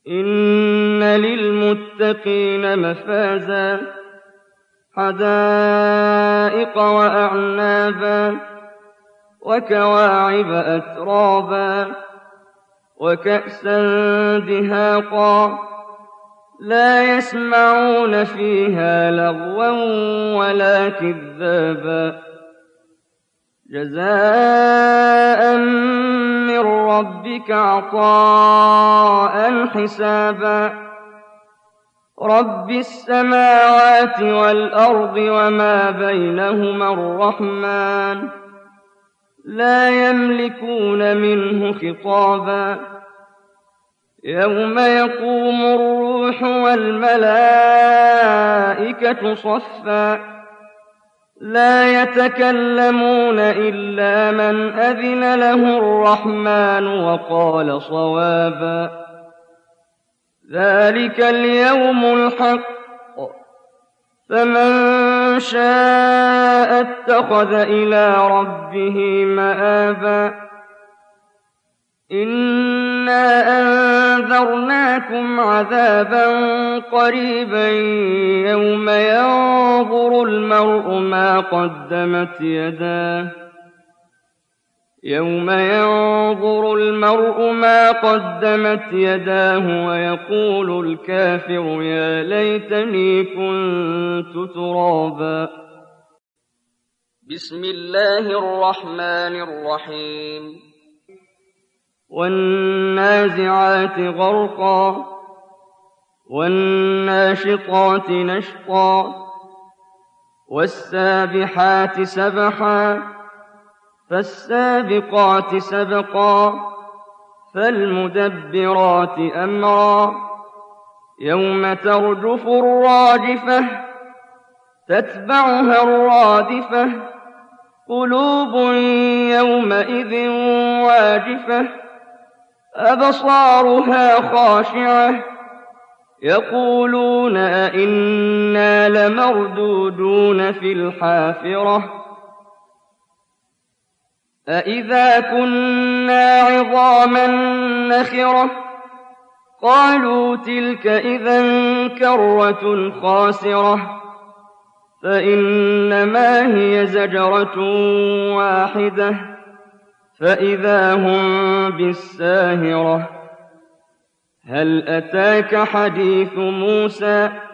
إن للمتقين مفازا حدائق وأعنابا وكواعب أترابا وكأسا دهاقا لا يسمعون فيها لغوا ولا كذابا جزاء من ربك عطاء حسابا رب السماوات والأرض وما بينهما الرحمن لا يملكون منه خطابا يوم يقوم الروح والملائكة صفا لا يتكلمون إلا من أذن له الرحمن وقال صوابا ذلك اليوم الحق فمن شاء اتخذ إلى ربه مآبا إنا أنذرناكم عذابا قريبا يوم ينظر المرء ما قدمت يداه ويقول الكافر يا ليتني كنت ترابا بسم الله الرحمن الرحيم والنازعات غرقا والناشطات نشطا والسابحات سبحا فالسابقات سبقا فالمدبرات أمرا يوم ترجف الراجفة تتبعها الرادفة قلوب يومئذ واجفة أبصارها خاشعة يقولون أئنا لمردودون في الحافرة أئذا كنا عظاما نخرة قالوا تلك إذا كرة خاسرة فإنما هي زجرة واحدة فإذا هم بالساهرة هل أتاك حديث موسى